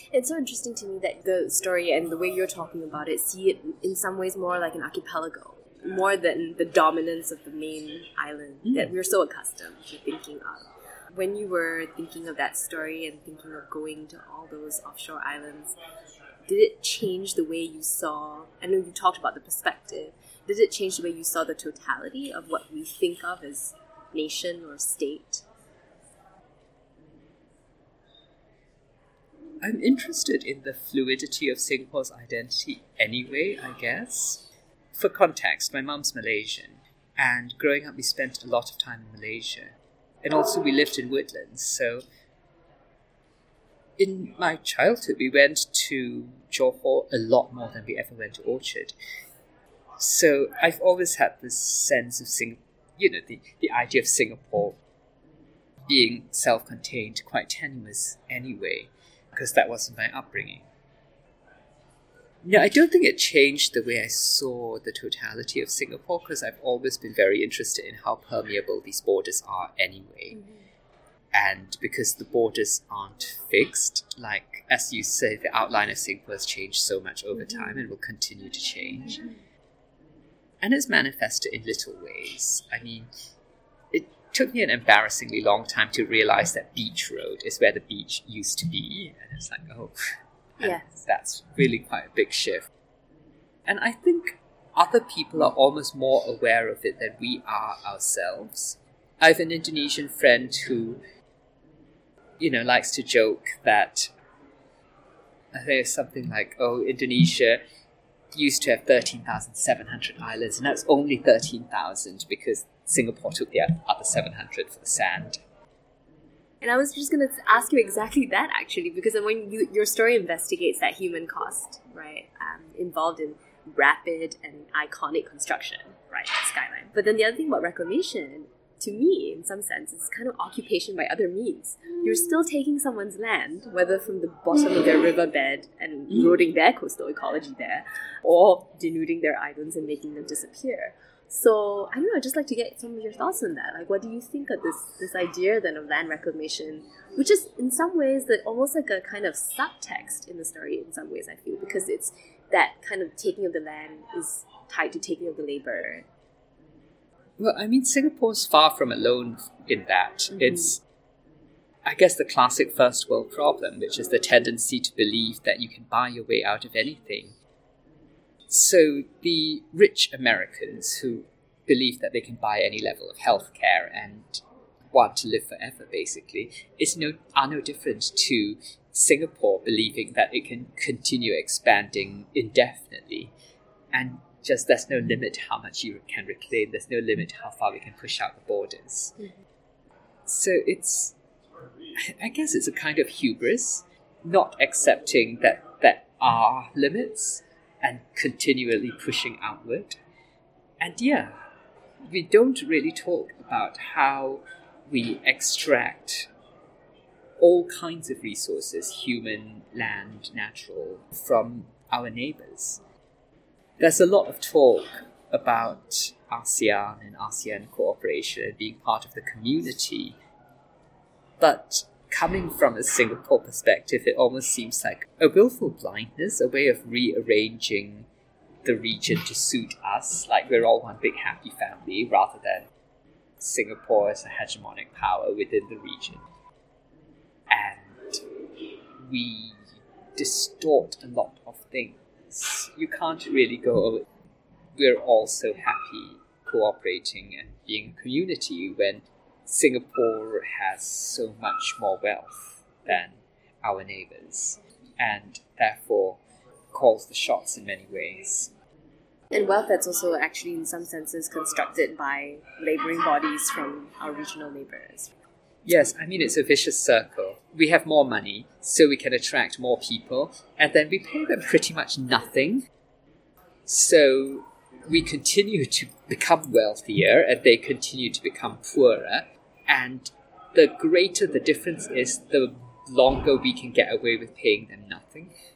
It's so interesting to me that the story and the way you're talking about it, see it in some ways more like an archipelago, more than the dominance of the main island that we're so accustomed to thinking of. When you were thinking of that story and thinking of going to all those offshore islands, did it change the way you saw, I know you talked about the perspective, did it change the way you saw the totality of what we think of as nation or state? I'm interested in the fluidity of Singapore's identity anyway, I guess. For context, my mum's Malaysian, and growing up we spent a lot of time in Malaysia. And also we lived in Woodlands, so in my childhood we went to Johor a lot more than we ever went to Orchard. So I've always had this sense of the idea of Singapore being self-contained, quite tenuous anyway, because that wasn't my upbringing. No, I don't think it changed the way I saw the totality of Singapore, because I've always been very interested in how permeable these borders are anyway. And because the borders aren't fixed, like, as you say, the outline of Singapore has changed so much over time and will continue to change. And it's manifested in little ways. I mean, it took me an embarrassingly long time to realize that Beach Road is where the beach used to be. And it's like, oh, Yes. That's really quite a big shift. And I think other people are almost more aware of it than we are ourselves. I have an Indonesian friend who, likes to joke that I think it's something like, Indonesia used to have 13,700 islands, and that's only 13,000 because Singapore took the other 700 for the sand. And I was just going to ask you exactly that, actually, because when your story investigates that human cost, right, involved in rapid and iconic construction, right, skyline. But then the other thing about reclamation, to me, in some sense, is kind of occupation by other means. You're still taking someone's land, whether from the bottom of their riverbed and eroding their coastal ecology there, or denuding their islands and making them disappear. So, I don't know, I'd just like to get some of your thoughts on that. Like, what do you think of this idea then of land reclamation, which is in some ways that almost like a kind of subtext in the story in some ways, I feel, because it's that kind of taking of the land is tied to taking of the labor. Well, I mean, Singapore's far from alone in that. It's, I guess, the classic first world problem, which is the tendency to believe that you can buy your way out of anything. So the rich Americans who believe that they can buy any level of healthcare and want to live forever, basically, are no different to Singapore believing that it can continue expanding indefinitely. And just there's no limit how much you can reclaim. There's no limit how far we can push out the borders. So I guess it's a kind of hubris, not accepting that there are limits and continually pushing outward. And we don't really talk about how we extract all kinds of resources, human, land, natural, from our neighbours. There's a lot of talk about ASEAN and ASEAN cooperation and being part of the community. But coming from a Singapore perspective, it almost seems like a willful blindness, a way of rearranging the region to suit us, like we're all one big happy family, rather than Singapore as a hegemonic power within the region. And we distort a lot of things. You can't really go, we're all so happy cooperating and being a community when Singapore has so much more wealth than our neighbours, and therefore calls the shots in many ways. And wealth that's also actually in some senses constructed by labouring bodies from our regional neighbours. Yes, I mean, it's a vicious circle. We have more money, so we can attract more people, and then we pay them pretty much nothing. So we continue to become wealthier, and they continue to become poorer. And the greater the difference is, the longer we can get away with paying them nothing.